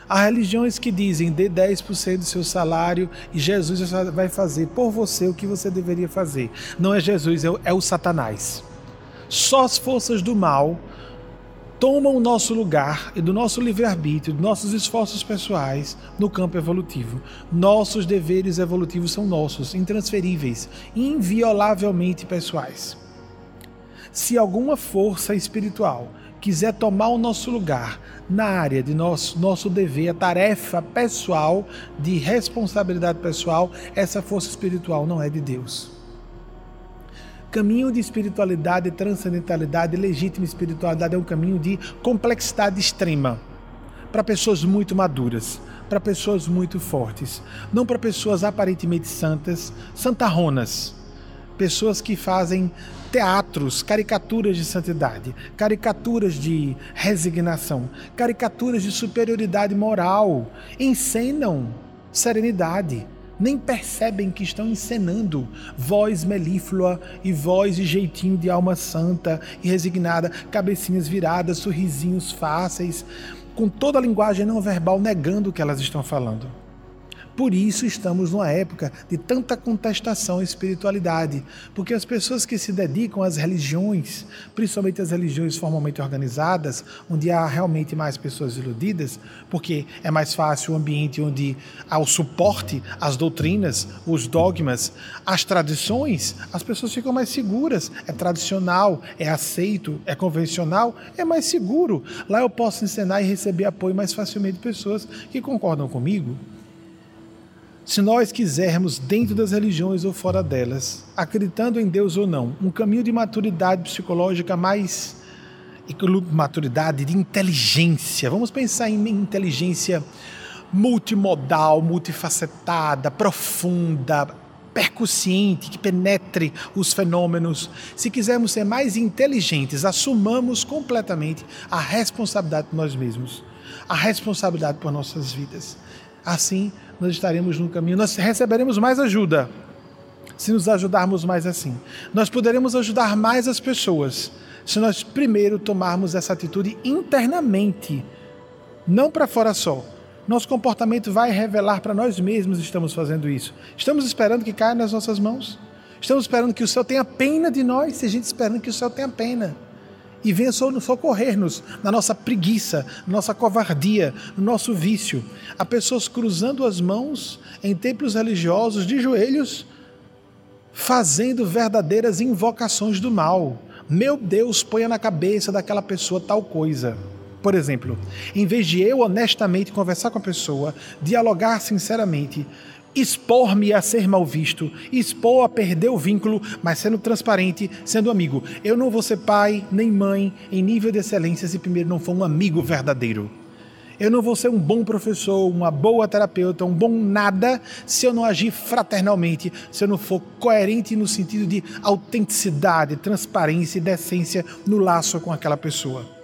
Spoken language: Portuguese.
Há religiões que dizem, dê 10% do seu salário e Jesus vai fazer por você o que você deveria fazer. Não é Jesus, é o Satanás. Só as forças do mal tomam o nosso lugar e do nosso livre-arbítrio, dos nossos esforços pessoais no campo evolutivo. Nossos deveres evolutivos são nossos, intransferíveis, inviolavelmente pessoais. Se alguma força espiritual quiser tomar o nosso lugar na área de nosso dever, a tarefa pessoal, de responsabilidade pessoal, essa força espiritual não é de Deus. Caminho de espiritualidade, transcendentalidade, legítima espiritualidade é um caminho de complexidade extrema para pessoas muito maduras, para pessoas muito fortes, não para pessoas aparentemente santas, santarronas, pessoas que fazem teatros, caricaturas de santidade, caricaturas de resignação, caricaturas de superioridade moral, encenam serenidade, nem percebem que estão encenando voz melíflua e voz de jeitinho de alma santa e resignada, cabecinhas viradas, sorrisinhos fáceis, com toda a linguagem não verbal negando o que elas estão falando. Por isso estamos numa época de tanta contestação à espiritualidade, porque as pessoas que se dedicam às religiões, principalmente as religiões formalmente organizadas, onde há realmente mais pessoas iludidas, porque é mais fácil o ambiente onde há o suporte às doutrinas, os dogmas, as tradições, as pessoas ficam mais seguras. É tradicional, é aceito, é convencional, é mais seguro. Lá eu posso ensinar e receber apoio mais facilmente de pessoas que concordam comigo. Se nós quisermos, dentro das religiões ou fora delas, acreditando em Deus ou não, um caminho de maturidade psicológica mais... maturidade de inteligência. Vamos pensar em inteligência multimodal, multifacetada, profunda, percussiente, que penetre os fenômenos. Se quisermos ser mais inteligentes, assumamos completamente a responsabilidade por nós mesmos, a responsabilidade por nossas vidas. Assim, nós estaremos no caminho, nós receberemos mais ajuda, se nos ajudarmos mais assim. Nós poderemos ajudar mais as pessoas, se nós primeiro tomarmos essa atitude internamente, não para fora só. Nosso comportamento vai revelar para nós mesmos que estamos fazendo isso. Estamos esperando que caia nas nossas mãos? Estamos esperando que o céu tenha pena de nós? Tem gente esperando que o céu tenha pena e venha socorrer-nos na nossa preguiça, na nossa covardia, no nosso vício. Há pessoas cruzando as mãos em templos religiosos de joelhos, fazendo verdadeiras invocações do mal. Meu Deus, ponha na cabeça daquela pessoa tal coisa. Por exemplo, em vez de eu honestamente conversar com a pessoa, dialogar sinceramente, expor-me a ser mal visto, expor a perder o vínculo, mas sendo transparente, sendo amigo. Eu não vou ser pai nem mãe em nível de excelência se primeiro não for um amigo verdadeiro. Eu não vou ser um bom professor, uma boa terapeuta, um bom nada se eu não agir fraternalmente, se eu não for coerente no sentido de autenticidade, transparência e decência no laço com aquela pessoa.